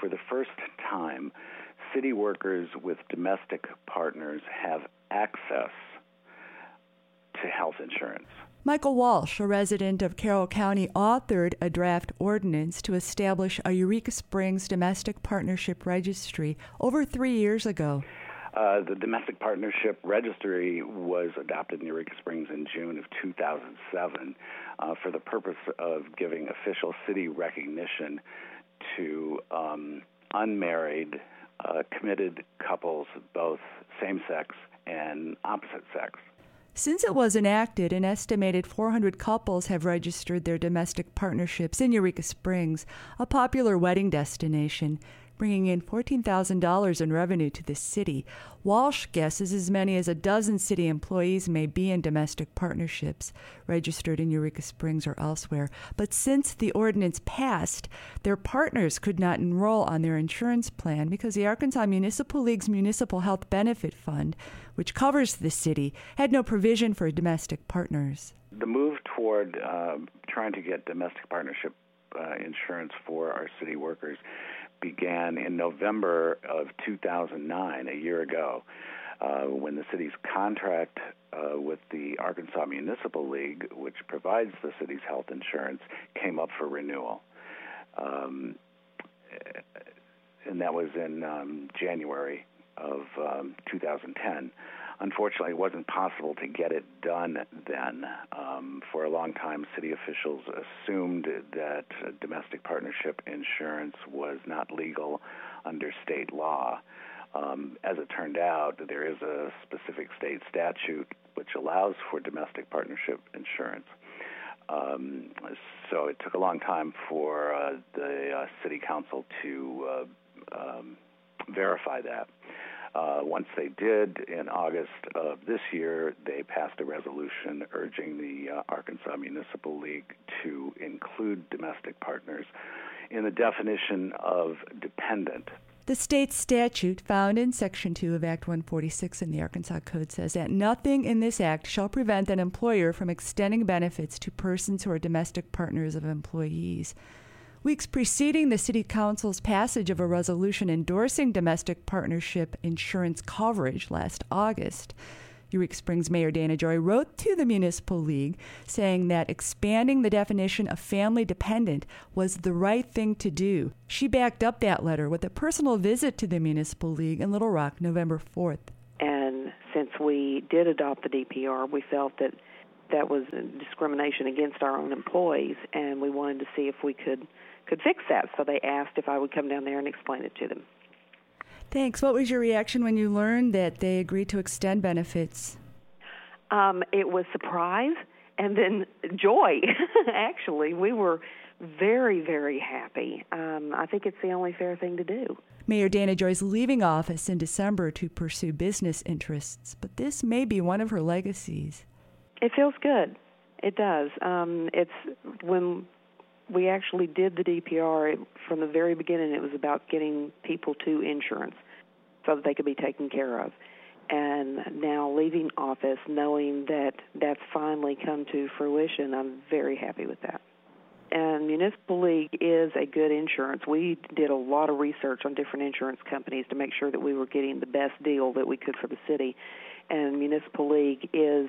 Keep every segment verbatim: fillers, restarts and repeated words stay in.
for the first time, city workers with domestic partners have access to health insurance. Michael Walsh, a resident of Carroll County, authored a draft ordinance to establish a Eureka Springs Domestic Partnership Registry over three years ago. Uh, the Domestic Partnership Registry was adopted in Eureka Springs in June of two thousand seven uh, for the purpose of giving official city recognition to um, unmarried, uh, committed couples, both same-sex and opposite sex. Since it was enacted, an estimated four hundred couples have registered their domestic partnerships in Eureka Springs, a popular wedding destination, bringing in fourteen thousand dollars in revenue to the city. Walsh guesses as many as a dozen city employees may be in domestic partnerships, registered in Eureka Springs or elsewhere. But since the ordinance passed, their partners could not enroll on their insurance plan because the Arkansas Municipal League's Municipal Health Benefit Fund, which covers the city, had no provision for domestic partners. The move toward uh, trying to get domestic partnership uh, insurance for our city workers began in November of two thousand nine, a year ago, uh, when the city's contract uh, with the Arkansas Municipal League, which provides the city's health insurance, came up for renewal. Um, and that was in um, January of um, two thousand ten. Unfortunately, it wasn't possible to get it done then. Um, for a long time, city officials assumed that uh, domestic partnership insurance was not legal under state law. Um, as it turned out, there is a specific state statute which allows for domestic partnership insurance. Um, so it took a long time for uh, the uh, city council to uh, um, verify that. Uh, once they did, in August of this year, they passed a resolution urging the uh, Arkansas Municipal League to include domestic partners in the definition of dependent. The state statute found in Section two of Act one forty-six in the Arkansas Code says that nothing in this act shall prevent an employer from extending benefits to persons who are domestic partners of employees. Weeks preceding the City Council's passage of a resolution endorsing domestic partnership insurance coverage last August, Eureka Springs Mayor Dana Joy wrote to the Municipal League saying that expanding the definition of family dependent was the right thing to do. She backed up that letter with a personal visit to the Municipal League in Little Rock, November fourth. And since we did adopt the D P R, we felt that that was discrimination against our own employees, and we wanted to see if we could could fix that. So they asked if I would come down there and explain it to them. Thanks. What was your reaction when you learned that they agreed to extend benefits? Um, it was surprise and then joy, actually. We were very, very happy. Um, I think it's the only fair thing to do. Mayor Dana Joy's leaving office in December to pursue business interests, but this may be one of her legacies. It feels good. It does. Um, it's when we actually did the D P R, it, from the very beginning, it was about getting people to insurance so that they could be taken care of. And now leaving office, knowing that that's finally come to fruition, I'm very happy with that. And Municipal League is a good insurance. We did a lot of research on different insurance companies to make sure that we were getting the best deal that we could for the city. And Municipal League is,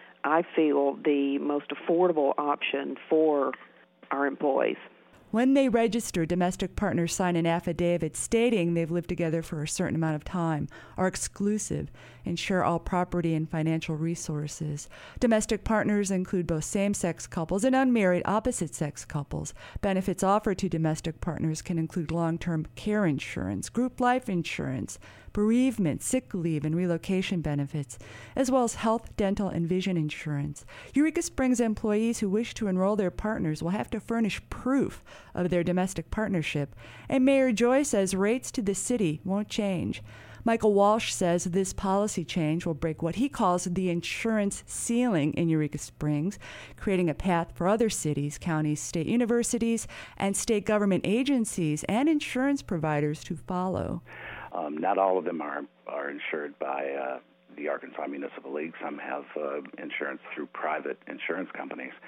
I feel, the most affordable option for our employees. When they register, domestic partners sign an affidavit stating they've lived together for a certain amount of time, are exclusive, and share all property and financial resources. Domestic partners include both same-sex couples and unmarried opposite-sex couples. Benefits offered to domestic partners can include long-term care insurance, group life insurance, bereavement, sick leave, and relocation benefits, as well as health, dental, and vision insurance. Eureka Springs employees who wish to enroll their partners will have to furnish proof of their domestic partnership, and Mayor Joy says rates to the city won't change. Michael Walsh says this policy change will break what he calls the insurance ceiling in Eureka Springs, creating a path for other cities, counties, state universities, and state government agencies and insurance providers to follow. Um, not all of them are, are insured by uh, the Arkansas Municipal League. Some have uh, insurance through private insurance companies.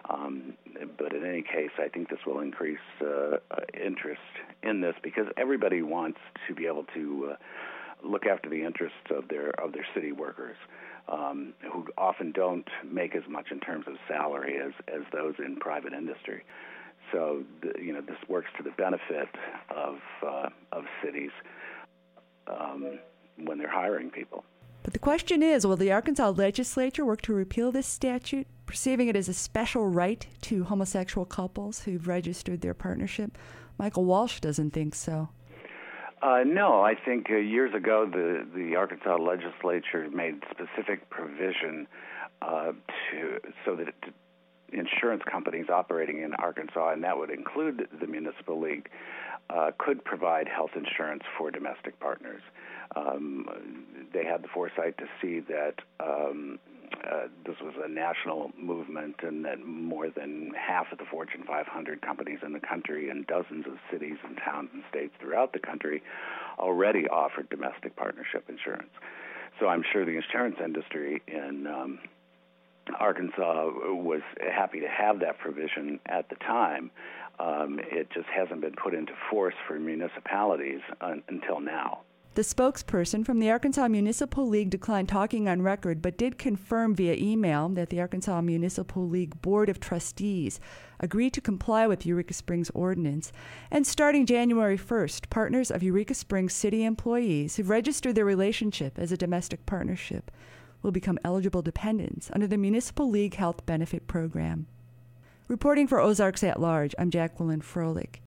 Um, but in any case, I think this will increase uh, uh, interest in this because everybody wants to be able to uh, look after the interests of their of their city workers, um, who often don't make as much in terms of salary as, as those in private industry. So, the, you know, this works to the benefit of uh, of cities um, when they're hiring people. But the question is, will the Arkansas legislature work to repeal this statute, perceiving it as a special right to homosexual couples who've registered their partnership? Michael Walsh doesn't think so. Uh, no, I think uh, years ago the, the Arkansas legislature made specific provision uh, to so that it, insurance companies operating in Arkansas, and that would include the municipal league, uh, could provide health insurance for domestic partners. Um, they had the foresight to see that um, uh, this was a national movement and that more than half of the Fortune five hundred companies in the country and dozens of cities and towns and states throughout the country already offered domestic partnership insurance. So I'm sure the insurance industry in um, Arkansas was happy to have that provision at the time. Um, it just hasn't been put into force for municipalities un- until now. The spokesperson from the Arkansas Municipal League declined talking on record, but did confirm via email that the Arkansas Municipal League Board of Trustees agreed to comply with Eureka Springs ordinance. And starting January first, partners of Eureka Springs city employees who've registered their relationship as a domestic partnership will become eligible dependents under the Municipal League Health Benefit Program. Reporting for Ozarks at Large, I'm Jacqueline Froelich.